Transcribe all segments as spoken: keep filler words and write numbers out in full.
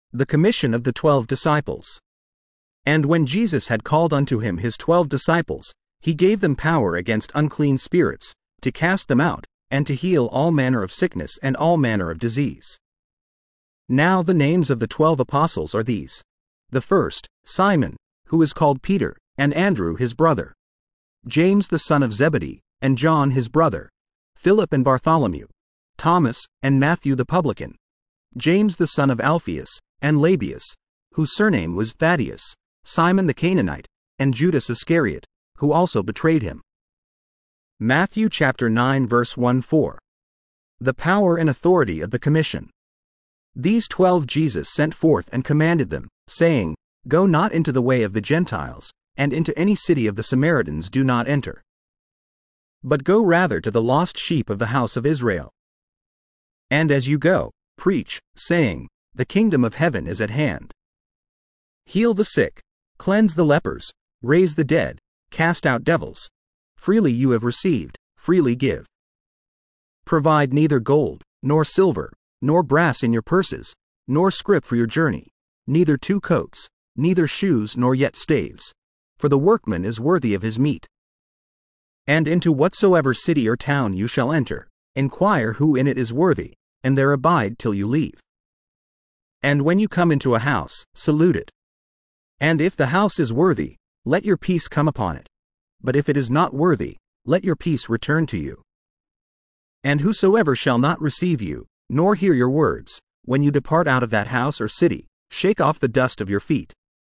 The commission of the twelve disciples. And when Jesus had called unto him his twelve disciples, he gave them power against unclean spirits, to cast them out, and to heal all manner of sickness and all manner of disease. Now the names of the twelve apostles are these: the first, Simon, who is called Peter, and Andrew his brother, James the son of Zebedee, and John his brother, Philip and Bartholomew, Thomas, and Matthew the publican, James the son of Alphaeus, and Labius, whose surname was Thaddeus, Simon the Canaanite, and Judas Iscariot, who also betrayed him. Matthew chapter nine verse one to four. The power and authority of the commission. These twelve Jesus sent forth and commanded them, saying, Go not into the way of the Gentiles, and into any city of the Samaritans do not enter. But go rather to the lost sheep of the house of Israel. And as you go, preach, saying, The kingdom of heaven is at hand. Heal the sick, cleanse the lepers, raise the dead, cast out devils. Freely you have received, freely give. Provide neither gold, nor silver, nor brass in your purses, nor scrip for your journey, neither two coats, neither shoes nor yet staves, for the workman is worthy of his meat. And into whatsoever city or town you shall enter, inquire who in it is worthy, and there abide till you leave. And when you come into a house, salute it. And if the house is worthy, let your peace come upon it. But if it is not worthy, let your peace return to you. And whosoever shall not receive you, nor hear your words, when you depart out of that house or city, shake off the dust of your feet.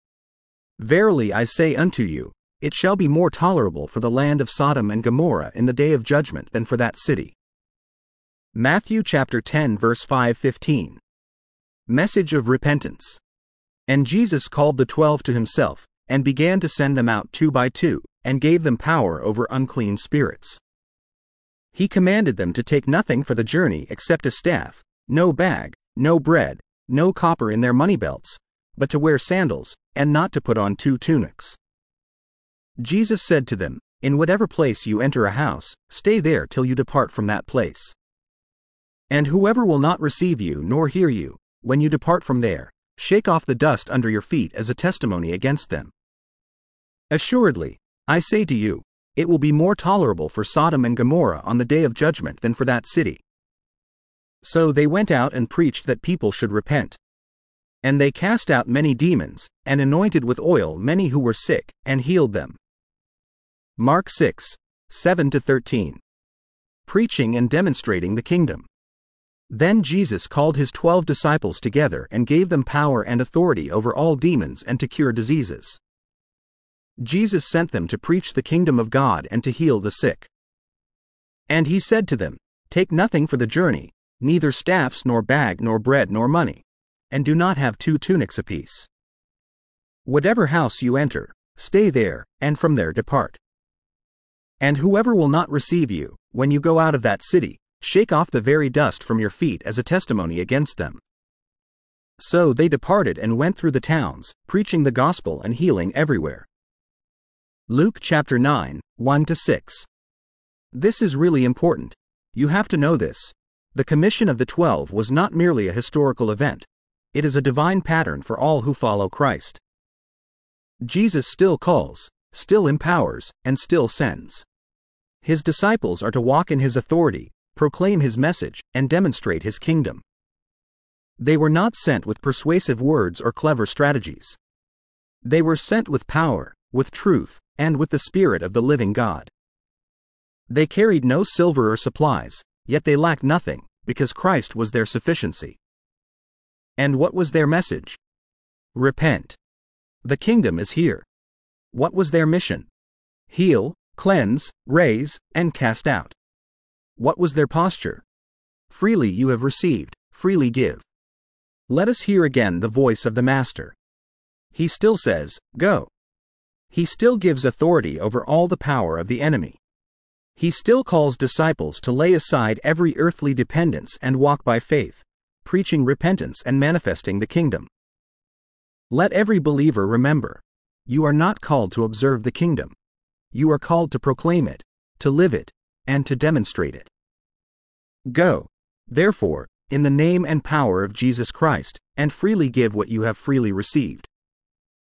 Verily I say unto you, it shall be more tolerable for the land of Sodom and Gomorrah in the day of judgment than for that city. Matthew chapter ten verse five to fifteen. Message of repentance. And Jesus called the twelve to himself, and began to send them out two by two, and gave them power over unclean spirits. He commanded them to take nothing for the journey except a staff, no bag, no bread, no copper in their money belts, but to wear sandals, and not to put on two tunics. Jesus said to them, In whatever place you enter a house, stay there till you depart from that place. And whoever will not receive you nor hear you, when you depart from there, shake off the dust under your feet as a testimony against them. Assuredly, I say to you, it will be more tolerable for Sodom and Gomorrah on the day of judgment than for that city. So they went out and preached that people should repent. And they cast out many demons, and anointed with oil many who were sick, and healed them. Mark six, seven to thirteen. Preaching and demonstrating the kingdom. Then Jesus called his twelve disciples together and gave them power and authority over all demons and to cure diseases. Jesus sent them to preach the kingdom of God and to heal the sick. And he said to them, Take nothing for the journey, neither staffs nor bag nor bread nor money, and do not have two tunics apiece. Whatever house you enter, stay there, and from there depart. And whoever will not receive you, when you go out of that city, shake off the very dust from your feet as a testimony against them. So they departed and went through the towns, preaching the gospel and healing everywhere. Luke chapter nine, one to six. This is really important. You have to know this. The commission of the twelve was not merely a historical event. It is a divine pattern for all who follow Christ. Jesus still calls, still empowers, and still sends. His disciples are to walk in his authority, proclaim his message, and demonstrate his kingdom. They were not sent with persuasive words or clever strategies. They were sent with power, with truth, and with the Spirit of the living God. They carried no silver or supplies, yet they lacked nothing, because Christ was their sufficiency. And what was their message? Repent. The kingdom is here. What was their mission? Heal, cleanse, raise, and cast out. What was their posture? Freely you have received, freely give. Let us hear again the voice of the Master. He still says, Go. He still gives authority over all the power of the enemy. He still calls disciples to lay aside every earthly dependence and walk by faith, preaching repentance and manifesting the kingdom. Let every believer remember, you are not called to observe the kingdom. You are called to proclaim it, to live it, and to demonstrate it. Go, therefore, in the name and power of Jesus Christ, and freely give what you have freely received.